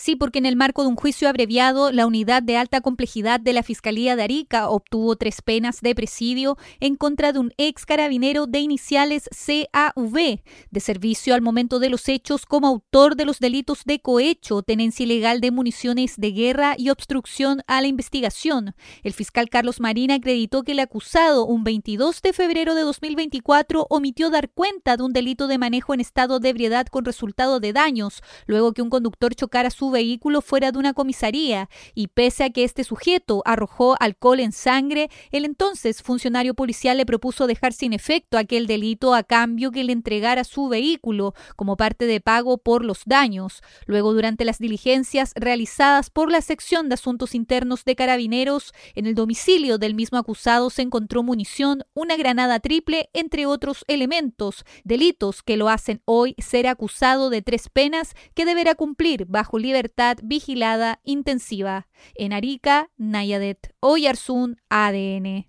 Sí, porque en el marco de un juicio abreviado, la unidad de alta complejidad de la Fiscalía de Arica obtuvo 3 penas de presidio en contra de un ex carabinero de iniciales CAV, de servicio al momento de los hechos como autor de los delitos de cohecho, tenencia ilegal de municiones de guerra y obstrucción a la investigación. El fiscal Carlos Marín acreditó que el acusado, un 22 de febrero de 2024, omitió dar cuenta de un delito de manejo en estado de ebriedad con resultado de daños, luego que un conductor chocara su vehículo fuera de una comisaría, y pese a que este sujeto arrojó alcohol en sangre, el entonces funcionario policial le propuso dejar sin efecto aquel delito a cambio que le entregara su vehículo como parte de pago por los daños. Luego, durante las diligencias realizadas por la sección de asuntos internos de Carabineros, en el domicilio del mismo acusado se encontró munición, una granada triple, entre otros elementos, delitos que lo hacen hoy ser acusado de 3 penas que deberá cumplir bajo libertad vigilada intensiva. En Arica, Nayadet Oyarzún, ADN.